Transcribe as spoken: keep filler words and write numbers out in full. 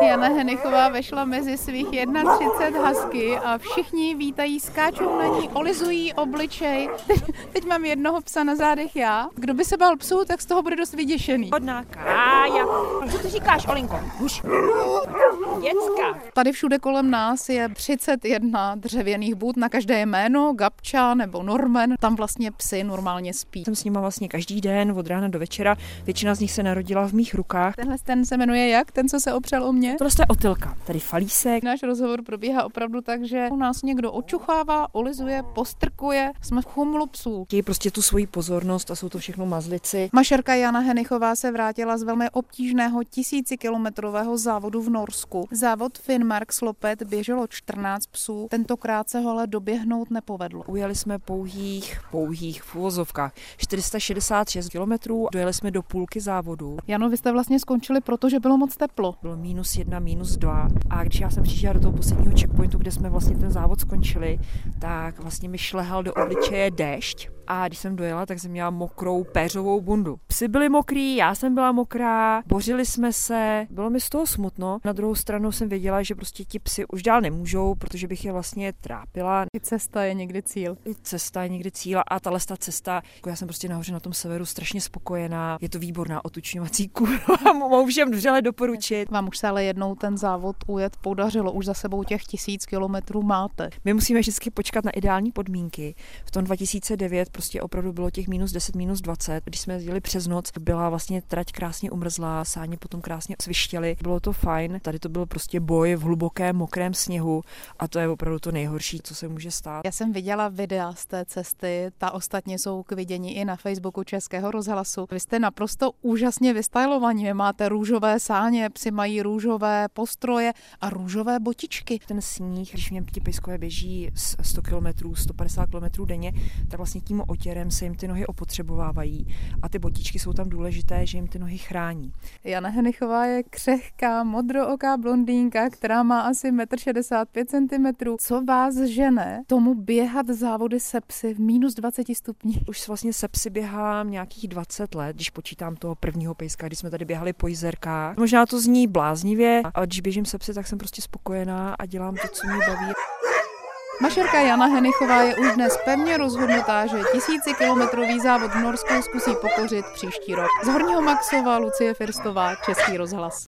Jana Henichová vešla mezi svých třicet jedna husky a všichni vítají, skáčou na ní, olizují obličej. Teď, teď mám jednoho psa na zádech já. Kdo by se bál psů, tak z toho bude dost vyděšený. Hodná Kája. Co ty říkáš, Olinko? Huš. Děcka. Tady všude kolem nás je třicet jedna dřevěných bud, na každé jméno, Gabča nebo Norman. Tam vlastně psy normálně spí. Jsem s nima vlastně každý den, od rána do večera. Většina z nich se narodila v mých rukách. Tenhle ten se jmenuje jak? Ten, co se opřel o mě? Tohle je Otylka, tady Falísek. Náš rozhovor probíhá opravdu tak, že u nás někdo očuchává, olizuje, postrkuje. Jsme v chumlu psů. Chtějí prostě tu svoji pozornost a jsou to všechno mazlici. Mašerka Jana Henichová se vrátila z velmi obtížného tisícikilometrového závodu v Norsku. Závod Finnmark Slopet běželo čtrnáct psů, tentokrát se ho ale doběhnout nepovedlo. Ujeli jsme pouhých, pouhých v uvozovkách čtyři sta šedesát šest kilometrů, dojeli jsme do půlky závodu. Jano, vy jste vlastně skončili, protože bylo moc teplo. Bylo minus jedna, minus dva a když já jsem přišla do toho posledního checkpointu, kde jsme vlastně ten závod skončili, tak vlastně mi šlehal do obličeje déšť. A když jsem dojela, tak jsem měla mokrou péřovou bundu. Psy byli mokrý, já jsem byla mokrá, bořili jsme se, bylo mi z toho smutno. Na druhou stranu jsem věděla, že prostě ti psy už dál nemůžou, protože bych je vlastně trápila. I cesta je někdy cíl. I cesta je někdy cíl a tahle cesta, já jsem prostě nahoře na tom severu strašně spokojená. Je to výborná otučňovací kůra, mohu všem vřele doporučit. Vám už se ale jednou ten závod ujet podařilo, už za sebou těch tisíc kilometrů máte. My musíme vždycky počkat na ideální podmínky. V tom dva tisíce devět prostě opravdu bylo těch minus deset, minus dvacet. Když jsme jezdili přes noc, byla vlastně trať krásně umrzlá, sáně potom krásně svištěly. Bylo to fajn. Tady to byl prostě boj v hlubokém mokrém sněhu a to je opravdu to nejhorší, co se může stát. Já jsem viděla videa z té cesty, ta ostatně jsou k vidění i na Facebooku Českého rozhlasu. Vy jste naprosto úžasně vystylovaní. Máte růžové sáně, psi mají růžové postroje a růžové botičky. Ten sníh, když mě ti pejskové běží sto kilometrů, sto padesát kilometrů denně, tak vlastně tím otěrem se jim ty nohy opotřebovávají a ty botičky jsou tam důležité, že jim ty nohy chrání. Jana Henichová je křehká, modrooká blondýnka, která má asi metr šedesát pět centimetrů. Co vás žene tomu běhat závody se psy v minus dvaceti stupních? Už vlastně se psy běhám nějakých dvacet let, když počítám toho prvního pejska, když jsme tady běhali po jezerkách. Možná to zní bláznivě, ale když běžím se psy, tak jsem prostě spokojená a dělám to, co mě baví. Mašerka Jana Henichová je už dnes pevně rozhodnutá, že tisícikilometrový závod v Norsku zkusí pokořit příští rok. Z Horního Maxova Lucie Firstová, Český rozhlas.